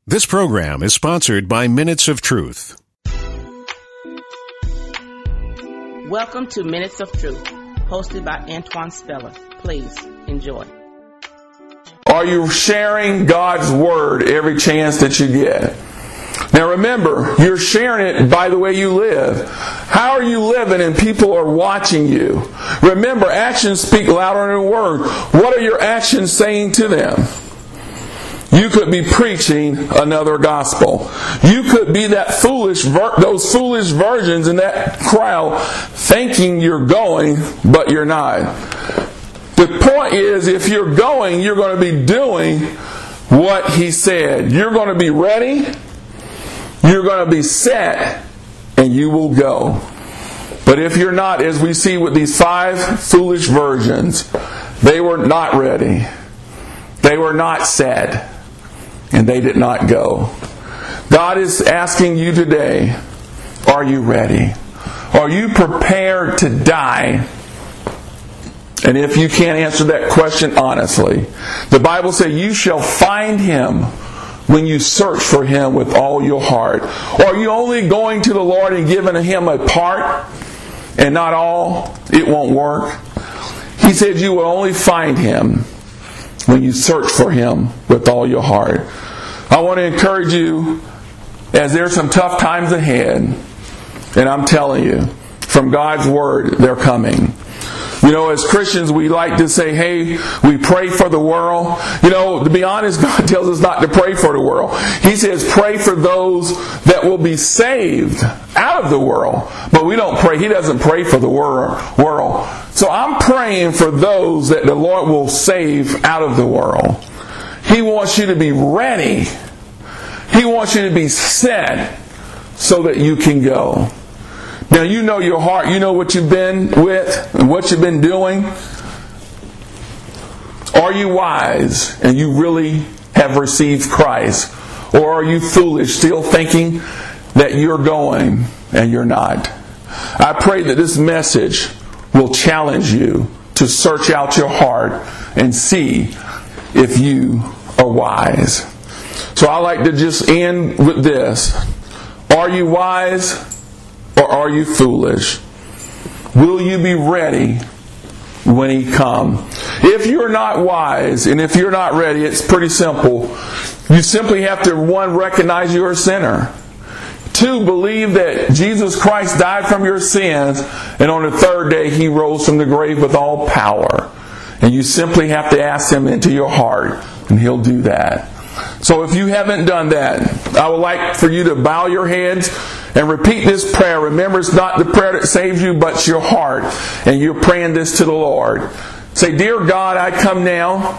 This program is sponsored by Minutes of Truth. Welcome to Minutes of Truth, hosted by Antoine Speller. Please enjoy. Are you sharing God's Word every chance that you get? Now remember, you're sharing it by the way you live. How are you living and people are watching you? Remember, actions speak louder than words. What are your actions saying to them? You could be preaching another gospel. You could be that those foolish virgins in that crowd thinking you're going, but you're not. The point is, if you're going, you're going to be doing what He said. You're going to be ready, you're going to be set, and you will go. But if you're not, as we see with these 5 foolish virgins, they were not ready. They were not set. And they did not go. God is asking you today, are you ready? Are you prepared to die? And if you can't answer that question honestly, the Bible says you shall find Him when you search for Him with all your heart. Or are you only going to the Lord and giving Him a part and not all? It won't work. He said you will only find Him when you search for Him with all your heart. I want to encourage you, as there's some tough times ahead, and I'm telling you, from God's Word, they're coming. You know, as Christians, we like to say, hey, we pray for the world. You know, to be honest, God tells us not to pray for the world. He says pray for those that will be saved out of the world. But we don't pray. He doesn't pray for the world. So I'm praying for those that the Lord will save out of the world. He wants you to be ready. He wants you to be set so that you can go. Now you know your heart. You know what you've been with and what you've been doing. Are you wise and you really have received Christ? Or are you foolish, still thinking that you're going and you're not? I pray that this message will challenge you to search out your heart and see if you are wise. So I like to just end with this. Are you wise or are you foolish? Will you be ready when He comes? If you're not wise and if you're not ready, it's pretty simple. You simply have to, 1, recognize you're a sinner. 2, believe that Jesus Christ died from your sins, and on the 3rd day He rose from the grave with all power. And you simply have to ask Him into your heart, and He'll do that. So if you haven't done that, I would like for you to bow your heads and repeat this prayer. Remember, it's not the prayer that saves you, but it's your heart. And you're praying this to the Lord. Say, Dear God, I come now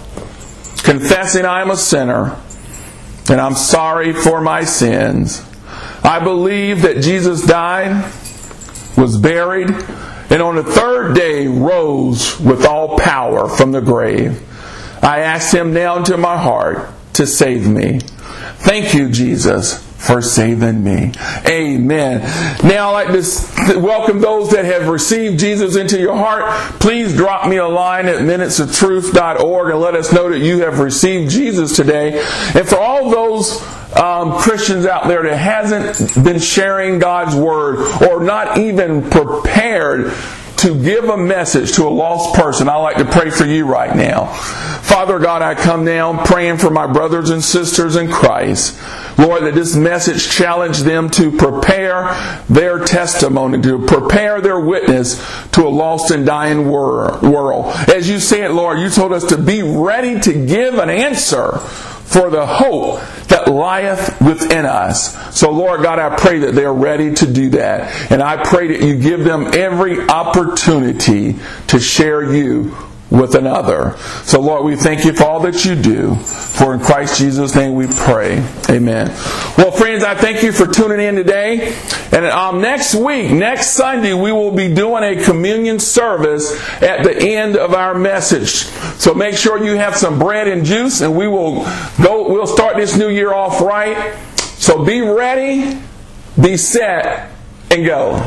confessing I am a sinner and I'm sorry for my sins. I believe that Jesus died, was buried, and on the 3rd day rose with all power from the grave. I ask Him now into my heart to save me. Thank you, Jesus, for saving me. Amen. Now I'd like to welcome those that have received Jesus into your heart. Please drop me a line at minutesoftruth.org and let us know that you have received Jesus today. And for all those Christians out there that hasn't been sharing God's Word or not even prepared to give a message to a lost person, I'd like to pray for you right now. Father God, I come now praying for my brothers and sisters in Christ. Lord, that this message challenge them to prepare their testimony, to prepare their witness to a lost and dying world. As you said, Lord, you told us to be ready to give an answer for the hope that lieth within us. So Lord God, I pray that they're ready to do that. And I pray that you give them every opportunity to share you with another. So Lord, we thank you for all that you do. For in Christ Jesus' name we pray. Amen. Well, friends, I thank you for tuning in today. And next week, next Sunday, we will be doing a communion service at the end of our message. So make sure you have some bread and juice, and we'll start this new year off right. So be ready, be set, and go.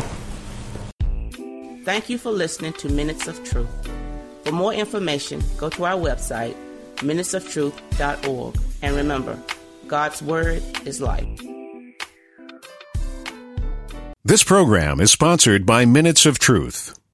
Thank you for listening to Minutes of Truth. For more information, go to our website, minutesoftruth.org. And remember, God's Word is life. This program is sponsored by Minutes of Truth.